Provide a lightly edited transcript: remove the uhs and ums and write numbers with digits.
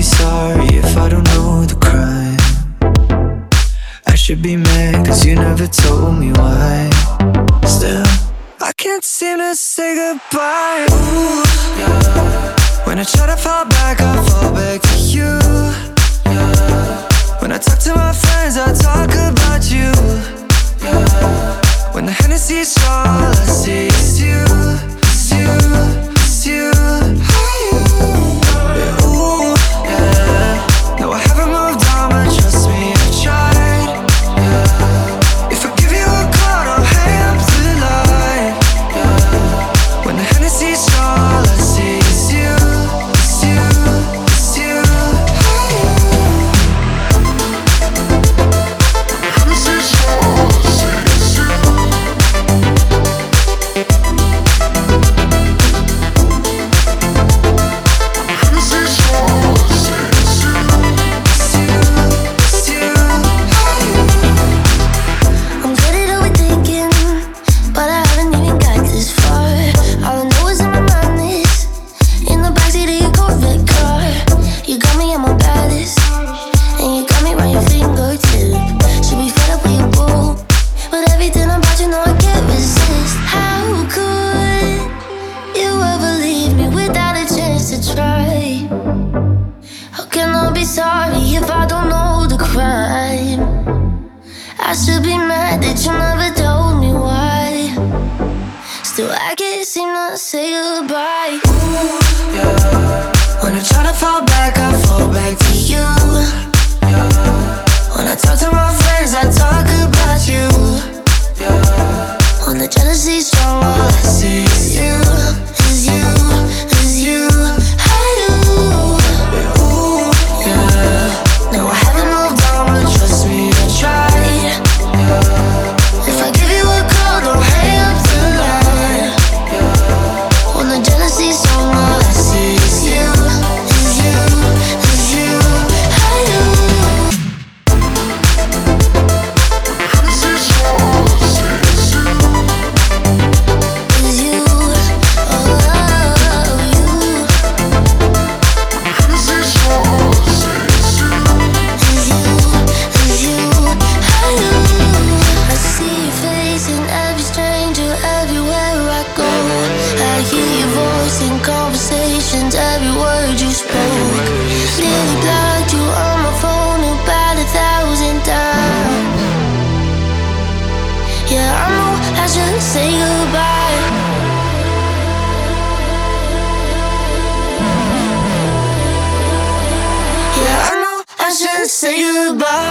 be sorry if I don't know the crime. I should be mad cause you never told me why. Still, I can't seem to say goodbye. Ooh, yeah. When I try to fall back, I fall back to you. Yeah. When I talk to my friends, I talk about you. Yeah. When the Hennessy's strong, all I see is you. It's you, it's you. Yeah, ooh, yeah. No, I haven't moved on, but trust me, I've tried. Yeah. If I give you a call, don't hang up the line. Yeah. When the Hennessy's strong, all I see is you. It's you, it's you. Hennessy's strong, all I see is you. Sorry if I don't know the crime. I should be mad that you never told me why. Still, I can't seem to say goodbye. Ooh, yeah. When I try to fall back, I fall back to you. Yeah. When I talk to my friends, I talk about you. Yeah. When the jealousy's strong, all I see is you, is you, is you. No, I haven't moved on, but trust me, I tried. Yeah. If I give you a call, don't hang up the line. Yeah. When the jealousy's strong, all I see is you, is you, is you. Hennessy's strong, all I see is you. Is you, oh, you. Hennessy's strong, all I see is you. I see your face in every stranger, everywhere I go. I hear your voice in conversations, every word you spoke. Nearly blocked you on my phone about 1,000 times. Yeah, I know I should say goodbye. Yeah, I know I should say goodbye.